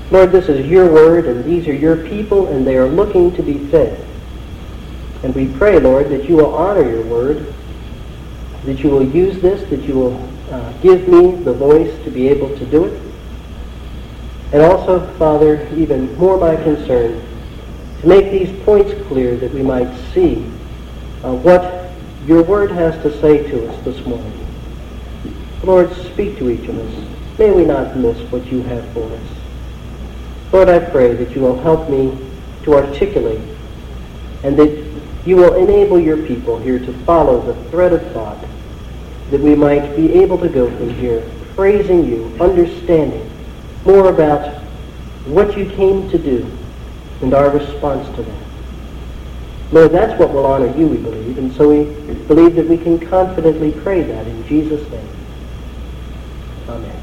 Lord, this is your word, and these are your people, and they are looking to be fed. And we pray, Lord, that you will honor your word, that you will use this, that you will give me the voice to be able to do it. And also, Father, even more my concern, to make these points clear that we might see what your word has to say to us this morning. Lord, speak to each of us. May we not miss what you have for us. Lord, I pray that you will help me to articulate and that you will enable your people here to follow the thread of thought, that we might be able to go from here praising you, understanding more about what you came to do and our response to that. Lord, that's what will honor you, we believe, and so we believe that we can confidently pray that in Jesus' name. Amen.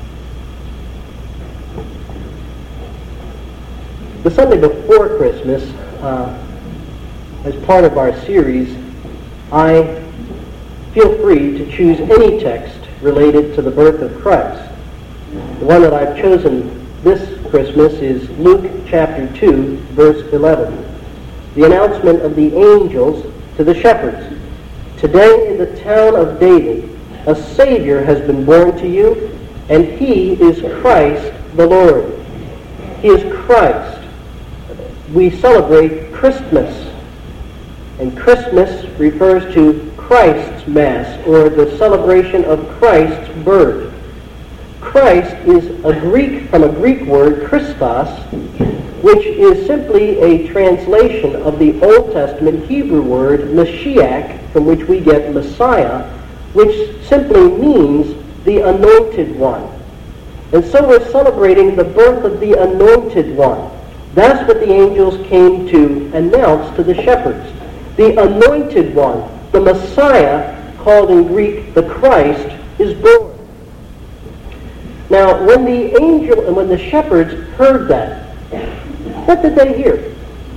The Sunday before Christmas, as part of our series, I feel free to choose any text related to the birth of Christ. The one that I've chosen this Christmas is Luke chapter 2, verse 11. The announcement of the angels to the shepherds. Today in the town of David, a Savior has been born to you, and he is Christ the Lord. He is Christ. We celebrate Christmas, and Christmas refers to Christ's Mass, or the celebration of Christ's birth. Christ is from a Greek word, Christos, which is simply a translation of the Old Testament Hebrew word Mashiach, from which we get Messiah, which simply means the Anointed One. And so we're celebrating the birth of the Anointed One. That's what the angels came to announce to the shepherds. The Anointed One, the Messiah, called in Greek the Christ, is born. Now, when the shepherds heard that, what did they hear?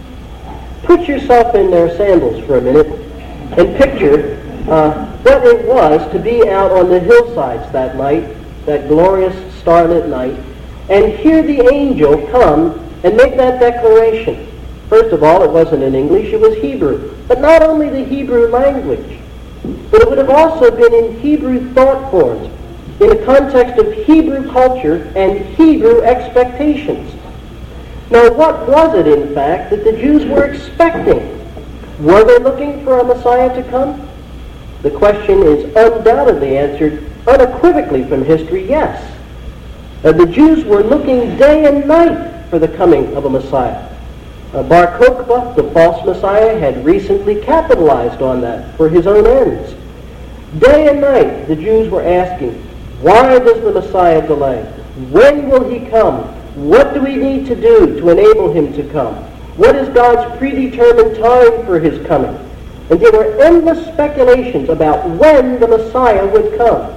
Put yourself in their sandals for a minute and picture what it was to be out on the hillsides that night, that glorious starlit night, and hear the angel come and make that declaration. First of all, it wasn't in English, it was Hebrew. But not only the Hebrew language, but it would have also been in Hebrew thought forms, in a context of Hebrew culture and Hebrew expectations. Now, what was it, in fact, that the Jews were expecting? Were they looking for a Messiah to come? The question is undoubtedly answered unequivocally from history, yes. The Jews were looking day and night for the coming of a Messiah. Bar Kokhba, the false Messiah, had recently capitalized on that for his own ends. Day and night, the Jews were asking, why does the Messiah delay? When will he come? What do we need to do to enable him to come? What is God's predetermined time for his coming? And there were endless speculations about when the Messiah would come.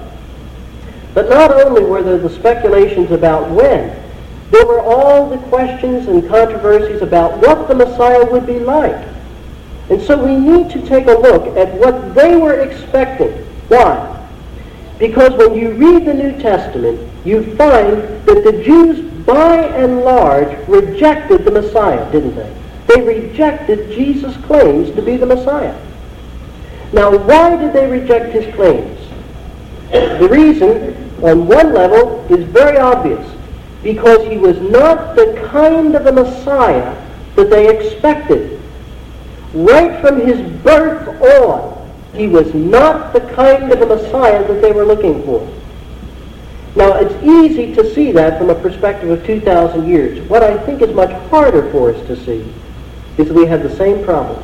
But not only were there the speculations about when, there were all the questions and controversies about what the Messiah would be like. And so we need to take a look at what they were expecting. Why? Because when you read the New Testament, you find that the Jews, by and large, rejected the Messiah, didn't they? They rejected Jesus' claims to be the Messiah. Now, why did they reject his claims? The reason, on one level, is very obvious. Because he was not the kind of a Messiah that they expected. Right from his birth on, he was not the kind of a Messiah that they were looking for. Now, it's easy to see that from a perspective of 2,000 years. What I think is much harder for us to see is that we have the same problem.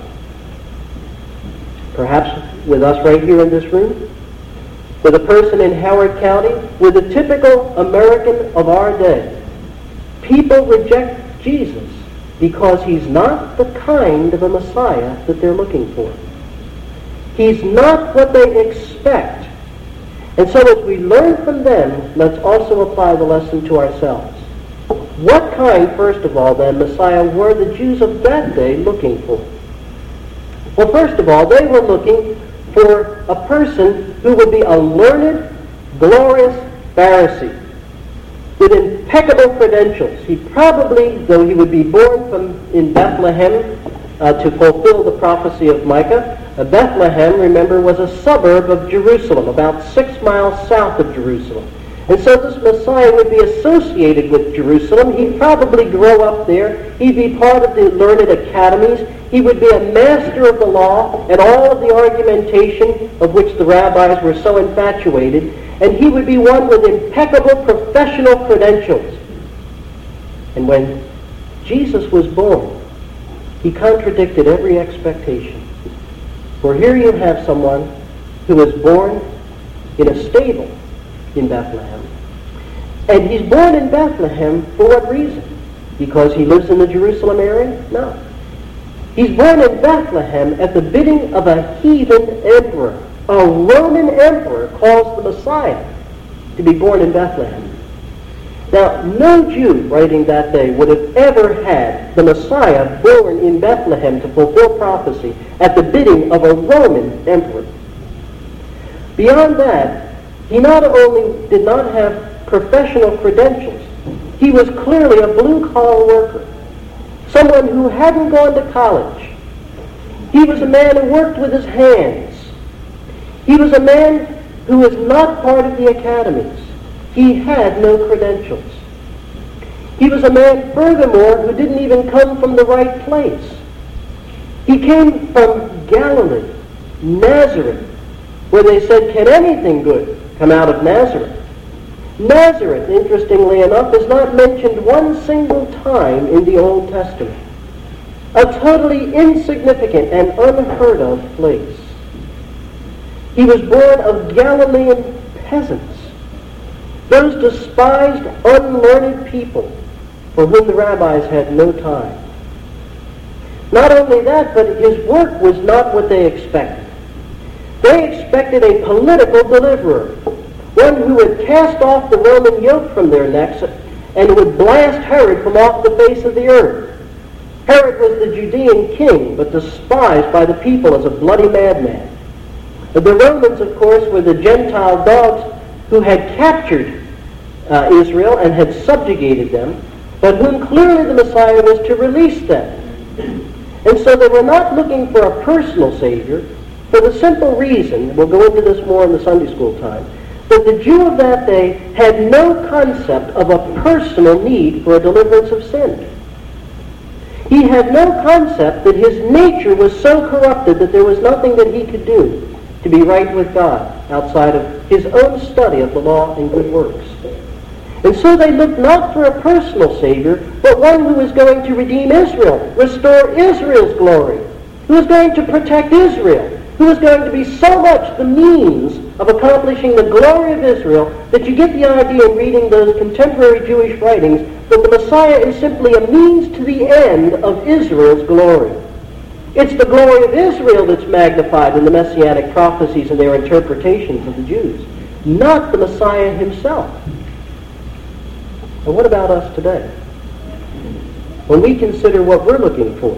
Perhaps with us right here in this room, with a person in Howard County, with a typical American of our day. People reject Jesus because he's not the kind of a Messiah that they're looking for. He's not what they expect. And so as we learn from them, let's also apply the lesson to ourselves. What kind, first of all, then, Messiah were the Jews of that day looking for? Well, first of all, they were looking for a person who would be a learned, glorious Pharisee. with impeccable credentials. He probably, though he would be born in Bethlehem to fulfill the prophecy of Micah, Bethlehem, remember, was a suburb of Jerusalem, about 6 miles south of Jerusalem. And so this Messiah would be associated with Jerusalem. He'd probably grow up there. He'd be part of the learned academies. He would be a master of the law and all of the argumentation of which the rabbis were so infatuated. And he would be one with impeccable professional credentials. And when Jesus was born, he contradicted every expectation. For here you have someone who was born in a stable in Bethlehem. And he's born in Bethlehem for what reason? Because he lives in the Jerusalem area? No. He's born in Bethlehem at the bidding of a heathen emperor. A Roman emperor calls the Messiah to be born in Bethlehem. Now, no Jew writing that day would have ever had the Messiah born in Bethlehem to fulfill prophecy at the bidding of a Roman emperor. Beyond that, he not only did not have professional credentials, he was clearly a blue-collar worker, someone who hadn't gone to college. He was a man who worked with his hands. He was a man who was not part of the academies. He had no credentials. He was a man, furthermore, who didn't even come from the right place. He came from Galilee, Nazareth, where they said, "Can anything good come out of Nazareth?" Nazareth, interestingly enough, is not mentioned one single time in the Old Testament. A totally insignificant and unheard of place. He was born of Galilean peasants, those despised, unlearned people for whom the rabbis had no time. Not only that, but his work was not what they expected. They expected a political deliverer, one who would cast off the Roman yoke from their necks and would blast Herod from off the face of the earth. Herod was the Judean king, but despised by the people as a bloody madman. The Romans, of course, were the Gentile dogs who had captured Israel and had subjugated them, but whom clearly the Messiah was to release them. And so they were not looking for a personal Savior, for the simple reason, we'll go into this more in the Sunday school time, that the Jew of that day had no concept of a personal need for a deliverance of sin. He had no concept that his nature was so corrupted that there was nothing that he could do to be right with God outside of his own study of the law and good works. And so they looked not for a personal Savior, but one who was going to redeem Israel, restore Israel's glory, who was going to protect Israel, who was going to be so much the means of accomplishing the glory of Israel that you get the idea in reading those contemporary Jewish writings that the Messiah is simply a means to the end of Israel's glory. It's the glory of Israel that's magnified in the Messianic prophecies and their interpretations of the Jews, not the Messiah himself. And what about us today? When we consider what we're looking for,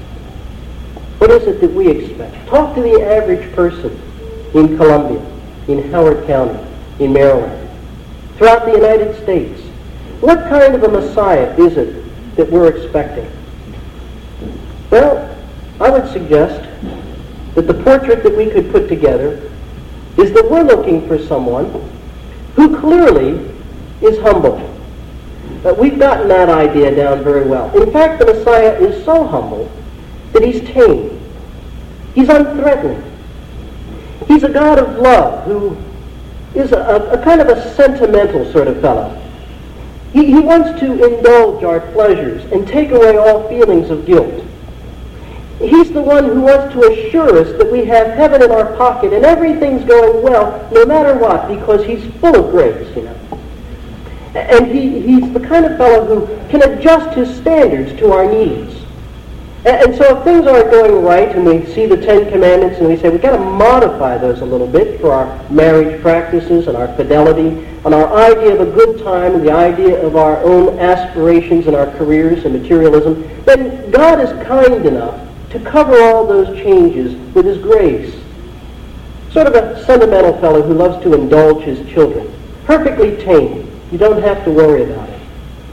what is it that we expect? Talk to the average person in Columbia, in Howard County, in Maryland, throughout the United States. What kind of a Messiah is it that we're expecting? Well, I would suggest that the portrait that we could put together is that we're looking for someone who clearly is humble. We've gotten that idea down very well. In fact, the Messiah is so humble that he's tame. He's unthreatening. He's a God of love who is a kind of a sentimental sort of fellow. He wants to indulge our pleasures and take away all feelings of guilt. He's the one who wants to assure us that we have heaven in our pocket and everything's going well no matter what, because he's full of grace, you know. And he's the kind of fellow who can adjust his standards to our needs. And so if things aren't going right and we see the Ten Commandments and we say we've got to modify those a little bit for our marriage practices and our fidelity and our idea of a good time and the idea of our own aspirations and our careers and materialism, then God is kind enough to cover all those changes with his grace. Sort of a sentimental fellow who loves to indulge his children. Perfectly tame. You don't have to worry about it.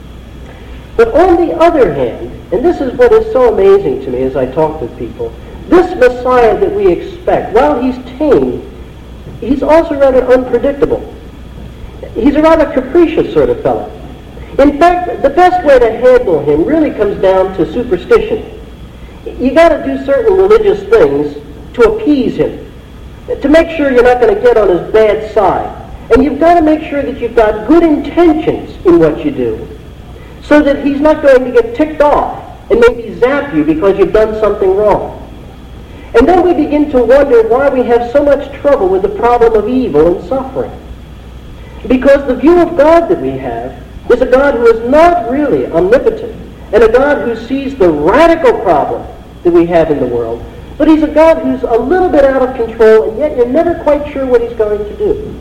But on the other hand, and this is what is so amazing to me as I talk with people, this Messiah that we expect, while he's tame, he's also rather unpredictable. He's a rather capricious sort of fellow. In fact, the best way to handle him really comes down to superstition. You got to do certain religious things to appease him, to make sure you're not going to get on his bad side. And you've got to make sure that you've got good intentions in what you do, so that he's not going to get ticked off and maybe zap you because you've done something wrong. And then we begin to wonder why we have so much trouble with the problem of evil and suffering. Because the view of God that we have is a God who is not really omnipotent, and a God who sees the radical problem that we have in the world, but he's a God who's a little bit out of control, and yet you're never quite sure what he's going to do.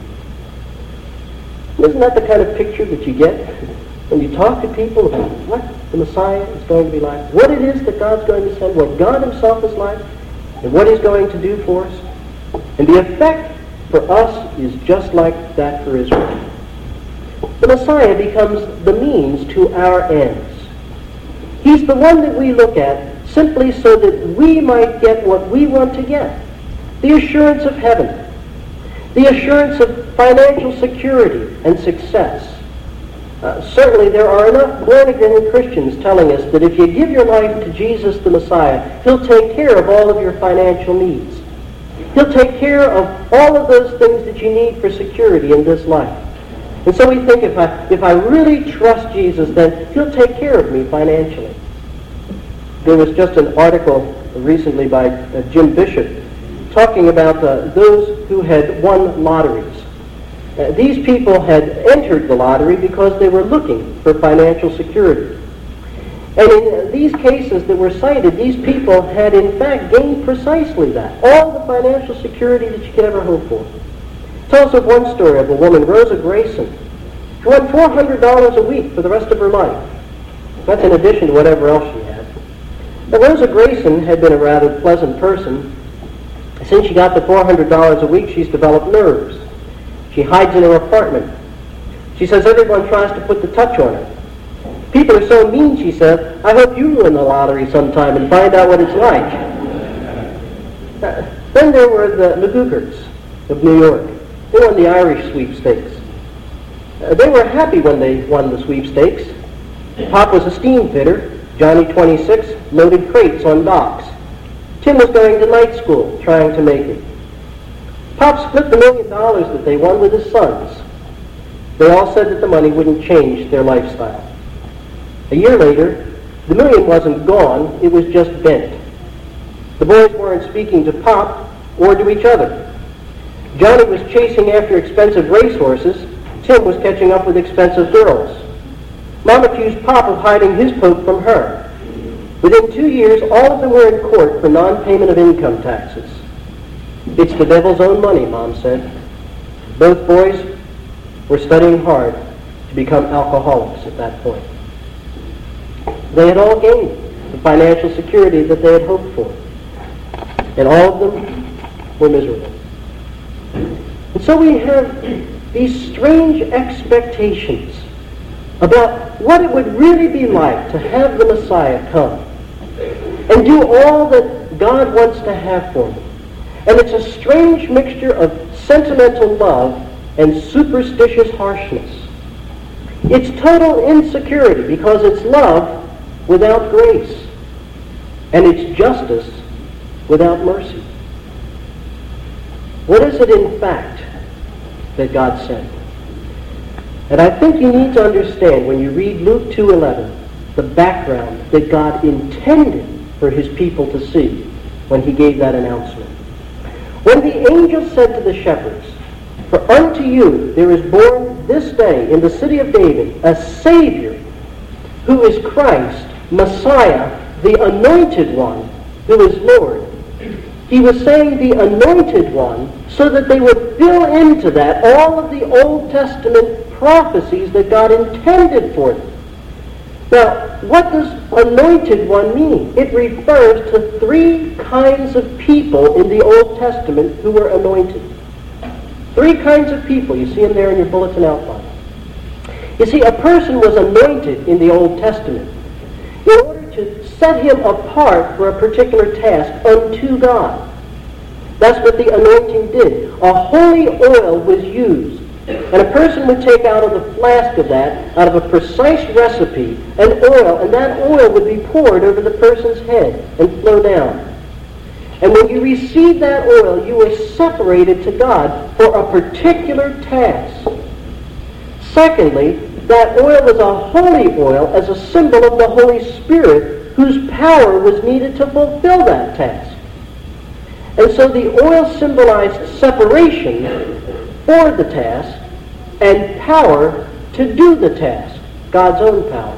Isn't that the kind of picture that you get when you talk to people about what the Messiah is going to be like, what it is that God's going to send, what God himself is like, and what he's going to do for us? And the effect for us is just like that for Israel. The Messiah becomes the means to our ends. He's the one that we look at simply so that we might get what we want to get. The assurance of heaven. The assurance of financial security and success. Certainly there are enough born-again Christians telling us that if you give your life to Jesus the Messiah, he'll take care of all of your financial needs. He'll take care of all of those things that you need for security in this life. And so we think if I really trust Jesus, then he'll take care of me financially. There was just an article recently by Jim Bishop talking about those who had won lotteries. These people had entered the lottery because they were looking for financial security. And in these cases that were cited, these people had in fact gained precisely that. All the financial security that you could ever hope for. Tells of one story of a woman, Rosa Grayson, who won $400 a week for the rest of her life. That's in addition to whatever else she had. Now, Rosa Grayson had been a rather pleasant person. Since she got the $400 a week, she's developed nerves. She hides in her apartment. She says everyone tries to put the touch on her. People are so mean, she says, I hope you win the lottery sometime and find out what it's like. Then there were the McGugerts of New York. They won the Irish sweepstakes. They were happy when they won the sweepstakes. Pop was a steam fitter. Johnny, 26, loaded crates on docks. Tim was going to night school, trying to make it. Pop split the $1 million that they won with his sons. They all said that the money wouldn't change their lifestyle. A year later, the $1 million wasn't gone, it was just bent. The boys weren't speaking to Pop or to each other. Johnny was chasing after expensive racehorses. Tim was catching up with expensive girls. Mom accused Pop of hiding his poke from her. Within 2 years, all of them were in court for non-payment of income taxes. It's the devil's own money, Mom said. Both boys were studying hard to become alcoholics at that point. They had all gained the financial security that they had hoped for. And all of them were miserable. And so we have these strange expectations about what it would really be like to have the Messiah come and do all that God wants to have for me. And it's a strange mixture of sentimental love and superstitious harshness. It's total insecurity because it's love without grace, and it's justice without mercy. What is it in fact that God sent? And I think you need to understand when you read Luke 2:11 the background that God intended for his people to see when he gave that announcement. When the angel said to the shepherds, "For unto you there is born this day in the city of David a Savior, who is Christ, Messiah, the Anointed One, who is Lord." He was saying the Anointed One so that they would fill into that all of the Old Testament prophecies that God intended for them. Now, what does Anointed One mean? It refers to three kinds of people in the Old Testament who were anointed. Three kinds of people. You see them there in your bulletin outline. You see, a person was anointed in the Old Testament in order to set him apart for a particular task unto God. That's what the anointing did. A holy oil was used, and a person would take out of the flask of that, out of a precise recipe, an oil, and that oil would be poured over the person's head and flow down. And when you received that oil, you were separated to God for a particular task. Secondly, that oil was a holy oil as a symbol of the Holy Spirit, whose power was needed to fulfill that task. And so the oil symbolized separation for the task and power to do the task, God's own power.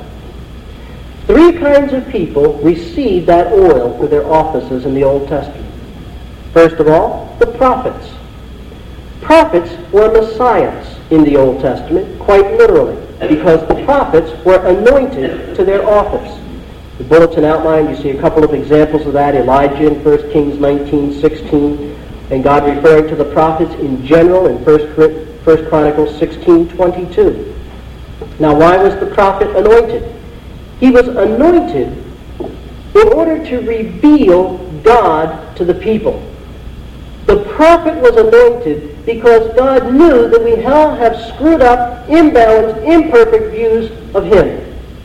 3 kinds of people received that oil for their offices in the Old Testament. First of all, the prophets. Prophets were messiahs in the Old Testament, quite literally, because the prophets were anointed to their office. The bulletin outline, you see a couple of examples of that. Elijah in 1 Kings 19:16, and God referring to the prophets in general in 1 Chronicles 16:22. Now, why was the prophet anointed? He was anointed in order to reveal God to the people. The prophet was anointed because God knew that we all have screwed up, imbalanced, imperfect views of Him.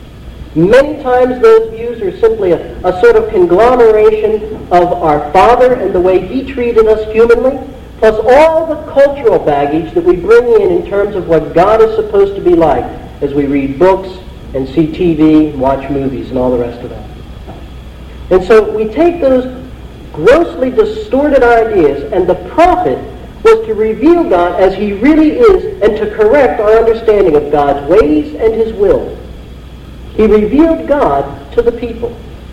Many times those views are simply a sort of conglomeration of our Father and the way He treated us humanly, plus all the cultural baggage that we bring in terms of what God is supposed to be like as we read books and see TV and watch movies and all the rest of that. And so we take those grossly distorted ideas, and the prophet was to reveal God as He really is and to correct our understanding of God's ways and His will. He revealed God to the people.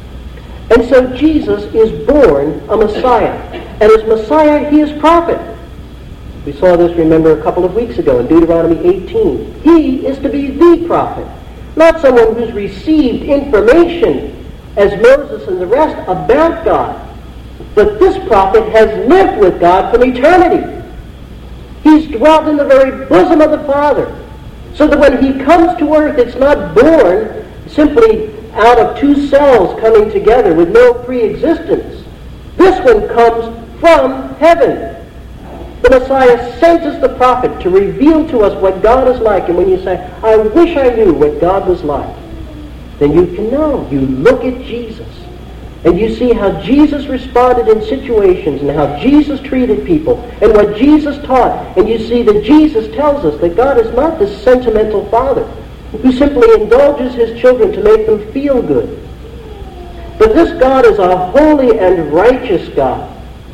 And so Jesus is born a Messiah. And as Messiah, He is prophet. We saw this, remember, a couple of weeks ago in Deuteronomy 18. He is to be the prophet, not someone who's received information as Moses and the rest about God. But this prophet has lived with God from eternity. He's dwelt in the very bosom of the Father. So that when He comes to earth, it's not born simply out of 2 cells coming together with no pre-existence. This one comes from heaven. The Messiah sent us the prophet to reveal to us what God is like. And when you say, I wish I knew what God was like, then you can know. You look at Jesus. And you see how Jesus responded in situations and how Jesus treated people and what Jesus taught. And you see that Jesus tells us that God is not this sentimental father who simply indulges His children to make them feel good. But this God is a holy and righteous God.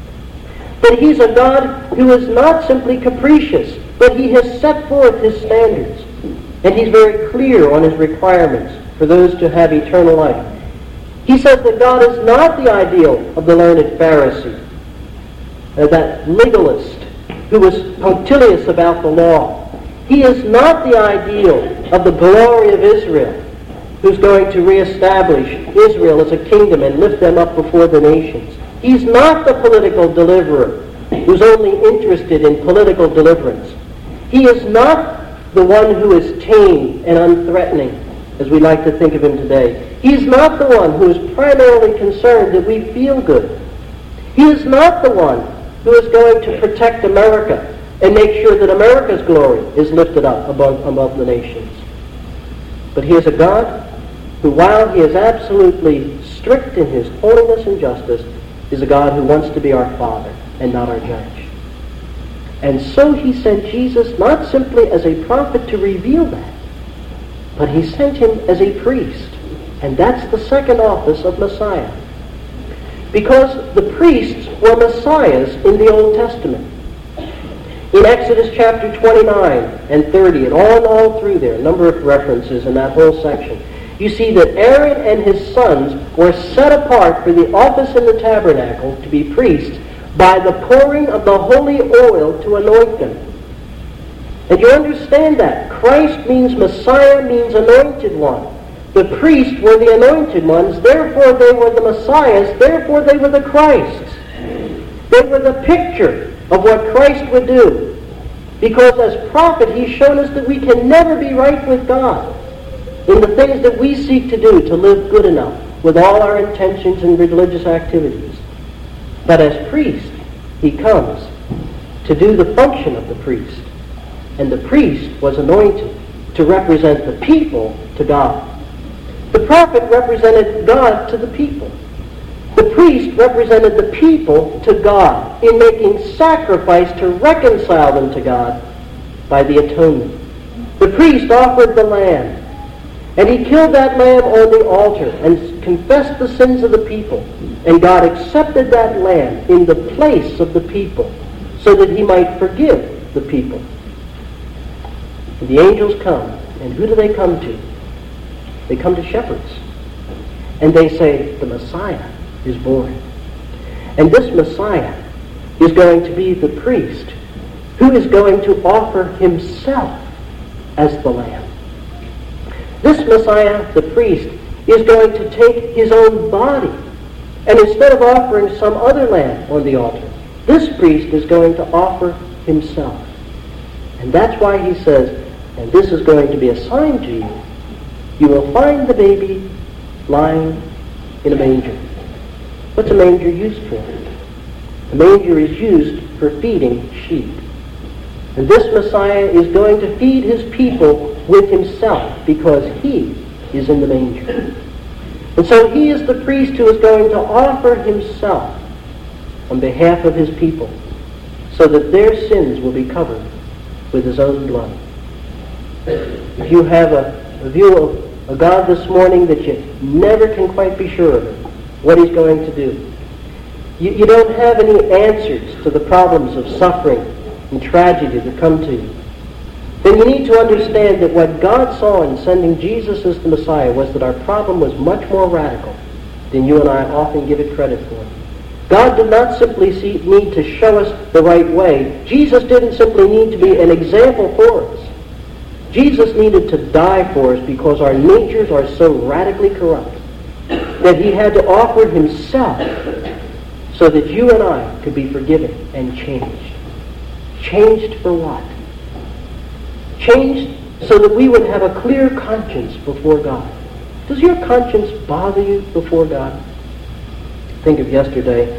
But He's a God who is not simply capricious, but He has set forth His standards. And He's very clear on His requirements for those to have eternal life. He says that God is not the ideal of the learned Pharisee, that legalist who was punctilious about the law. He is not the ideal of the glory of Israel, who's going to reestablish Israel as a kingdom and lift them up before the nations. He's not the political deliverer who's only interested in political deliverance. He is not the one who is tame and unthreatening, as we like to think of Him today. He's not the one who is primarily concerned that we feel good. He is not the one who is going to protect America and make sure that America's glory is lifted up above the nations. But He is a God who, while He is absolutely strict in His holiness and justice, is a God who wants to be our Father and not our judge. And so He sent Jesus not simply as a prophet to reveal that, but He sent Him as a priest. And that's the second office of Messiah. Because the priests were messiahs in the Old Testament. In Exodus chapter 29 and 30, and all through there, a number of references in that whole section, you see that Aaron and his sons were set apart for the office in the tabernacle to be priests by the pouring of the holy oil to anoint them. And you understand that. Christ means Messiah, means anointed one. The priests were the anointed ones, therefore they were the Messiahs, therefore they were the Christs. They were the picture of what Christ would do. Because as prophet, he's shown us that we can never be right with God in the things that we seek to do to live good enough with all our intentions and religious activities. But as priest, he comes to do the function of the priest. And the priest was anointed to represent the people to God. The prophet represented God to the people. The priest represented the people to God in making sacrifice to reconcile them to God by the atonement. The priest offered the lamb, and he killed that lamb on the altar and confessed the sins of the people. And God accepted that lamb in the place of the people so that he might forgive the people. And the angels come, and who do they come to? They come to shepherds. And they say, the Messiah is born. And this Messiah is going to be the priest who is going to offer himself as the lamb. This Messiah, the priest, is going to take his own body, and instead of offering some other lamb on the altar, this priest is going to offer himself. And that's why he says, and this is going to be a sign to you. You will find the baby lying in a manger. What's a manger used for? A manger is used for feeding sheep. And this Messiah is going to feed his people with himself because he is in the manger. And so he is the priest who is going to offer himself on behalf of his people so that their sins will be covered with his own blood. If you have a view of a God this morning that you never can quite be sure of what he's going to do, you don't have any answers to the problems of suffering and tragedy that come to you, then you need to understand that what God saw in sending Jesus as the Messiah was that our problem was much more radical than you and I often give it credit for. God did not simply need to show us the right way. Jesus didn't simply need to be an example for us. Jesus needed to die for us because our natures are so radically corrupt that he had to offer himself so that you and I could be forgiven and changed. Changed for what? Changed so that we would have a clear conscience before God. Does your conscience bother you before God? Think of yesterday.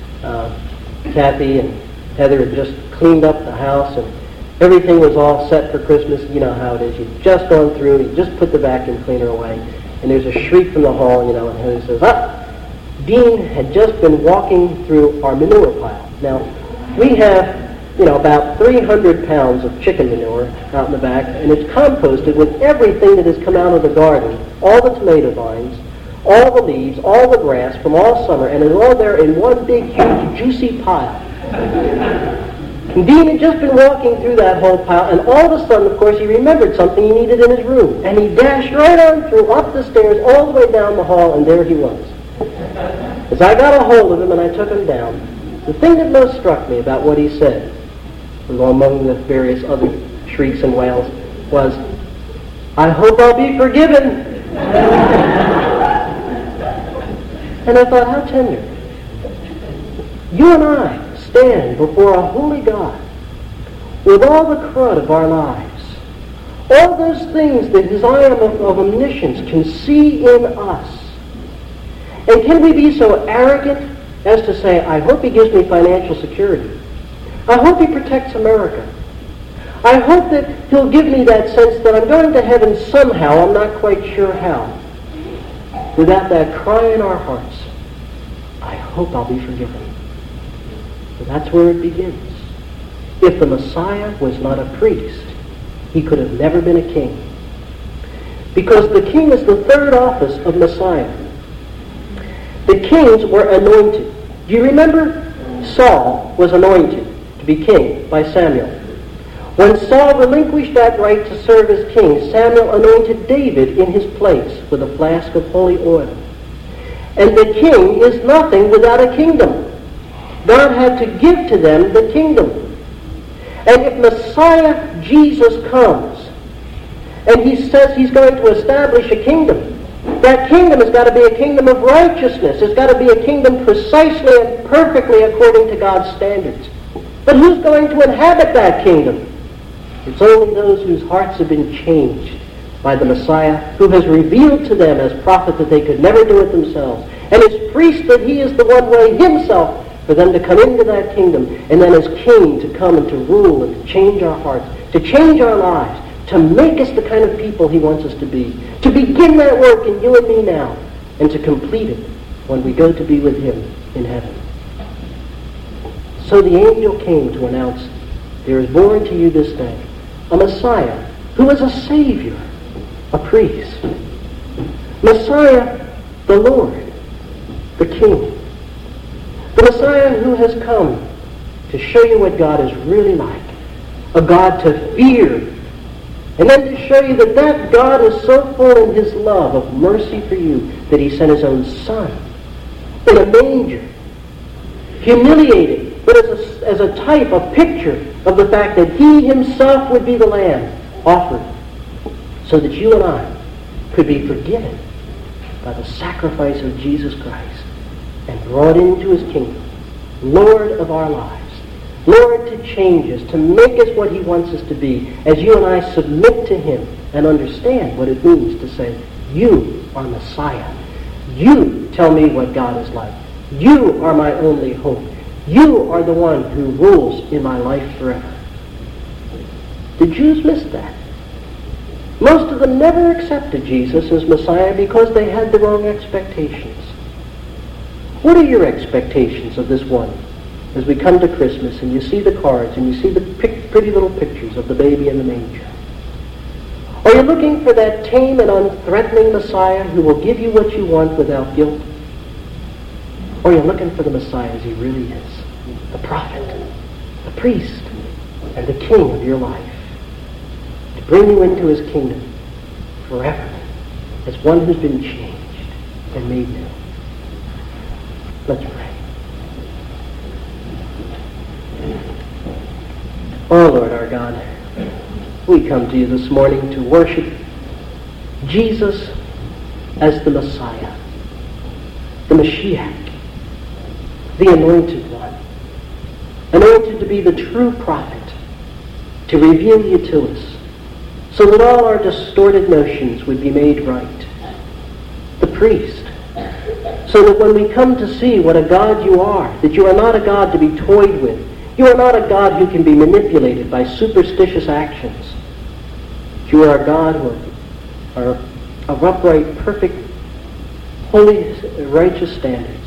Kathy and Heather had just cleaned up the house and everything was all set for Christmas. You know how it is. You've just gone through, you just put the vacuum cleaner away, and there's a shriek from the hall, and Heather says, Dean had just been walking through our manure pile. Now, we have about 300 pounds of chicken manure out in the back, and it's composted with everything that has come out of the garden, all the tomato vines, all the leaves, all the grass from all summer, and it's all there in one big, huge, juicy pile. And Dean had just been walking through that whole pile, and all of a sudden, of course, he remembered something he needed in his room, and he dashed right on through, up the stairs, all the way down the hall, and there he was. As I got a hold of him and I took him down, the thing that most struck me about what he said, among the various other shrieks and wails, was, I hope I'll be forgiven. And I thought, how tender. You and I stand before a holy God with all the crud of our lives, all those things that his eye of omniscience can see in us. And can we be so arrogant as to say, I hope he gives me financial security. I hope he protects America. I hope that he'll give me that sense that I'm going to heaven somehow, I'm not quite sure how. Without that cry in our hearts, I hope I'll be forgiven. But that's where it begins. If the Messiah was not a priest, he could have never been a king. Because the king is the third office of Messiah. The kings were anointed. Do you remember? Saul was anointed to be king by Samuel. When Saul relinquished that right to serve as king, Samuel anointed David in his place with a flask of holy oil. And the king is nothing without a kingdom. God had to give to them the kingdom. And if Messiah Jesus comes and he says he's going to establish a kingdom, that kingdom has got to be a kingdom of righteousness. It's got to be a kingdom precisely and perfectly according to God's standards. But who's going to inhabit that kingdom? It's only those whose hearts have been changed by the Messiah, who has revealed to them as prophet that they could never do it themselves, and as priest that he is the one way himself for them to come into that kingdom, and then as king to come and to rule and to change our hearts, to change our lives, to make us the kind of people he wants us to be, to begin that work in you and me now, and to complete it when we go to be with him in heaven. So the angel came to announce, there is born to you this day a Messiah who is a Savior, a priest. Messiah, the Lord, the King. The Messiah who has come to show you what God is really like. A God to fear. And then to show you that that God is so full in his love of mercy for you that he sent his own Son in a manger, humiliated, but as a type, a picture of the fact that he himself would be the Lamb offered so that you and I could be forgiven by the sacrifice of Jesus Christ and brought into his kingdom, Lord of our lives, Lord to change us, to make us what he wants us to be, as you and I submit to him and understand what it means to say, you are Messiah. You tell me what God is like. You are my only hope. You are the one who rules in my life forever. The Jews missed that. Most of them never accepted Jesus as Messiah because they had the wrong expectations. What are your expectations of this one? As we come to Christmas and you see the cards and you see the pretty little pictures of the baby in the manger. Are you looking for that tame and unthreatening Messiah who will give you what you want without guilt? Or are you looking for the Messiah as he really is? The prophet, the priest, and the king of your life. To bring you into his kingdom forever as one who's been changed and made new. Let's pray. Oh Lord our God, we come to you this morning to worship Jesus as the Messiah, the Mashiach, the Anointed One, anointed to be the true prophet, to reveal you to us, so that all our distorted notions would be made right. The priest, so that when we come to see what a God you are, that you are not a God to be toyed with, you are not a God who can be manipulated by superstitious actions. You are a God who are of upright, perfect, holy, righteous standards.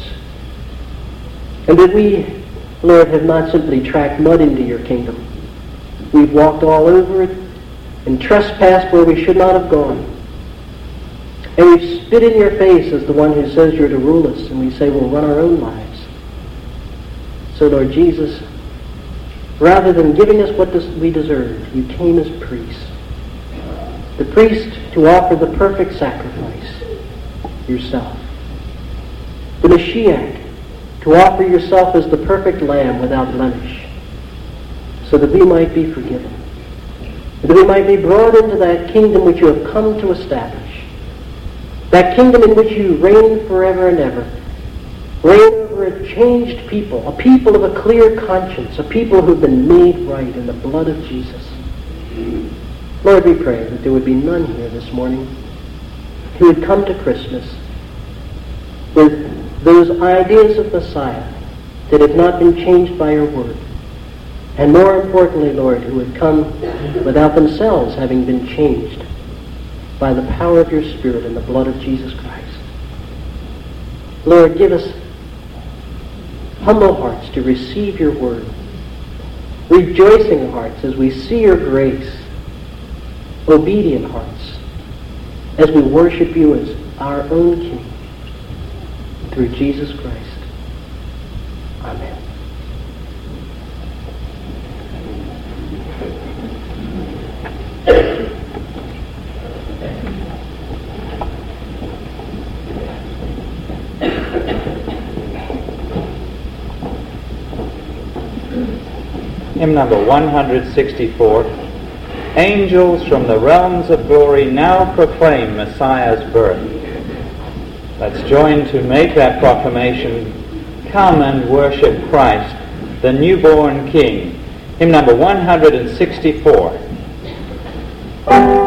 And that we, Lord, have not simply tracked mud into your kingdom. We've walked all over it and trespassed where we should not have gone. And we've spit in your face as the one who says you're to rule us, and we say we'll run our own lives. So, Lord Jesus, rather than giving us what we deserve, you came as priest. The priest to offer the perfect sacrifice, yourself. The Mashiach, to offer yourself as the perfect lamb without blemish, so that we might be forgiven, that we might be brought into that kingdom which you have come to establish, that kingdom in which you reign forever and ever, reign over a changed people, a people of a clear conscience, a people who have been made right in the blood of Jesus. Lord, we pray that there would be none here this morning who would come to Christmas with those ideas of Messiah that have not been changed by your word. And more importantly, Lord, who would come without themselves having been changed by the power of your Spirit and the blood of Jesus Christ. Lord, give us humble hearts to receive your word, rejoicing hearts as we see your grace, obedient hearts as we worship you as our own King. Through Jesus Christ. Amen. Hymn number 164. Angels from the realms of glory now proclaim Messiah's birth. Let's join to make that proclamation. Come and worship Christ, the newborn King. Hymn number 164. Amen.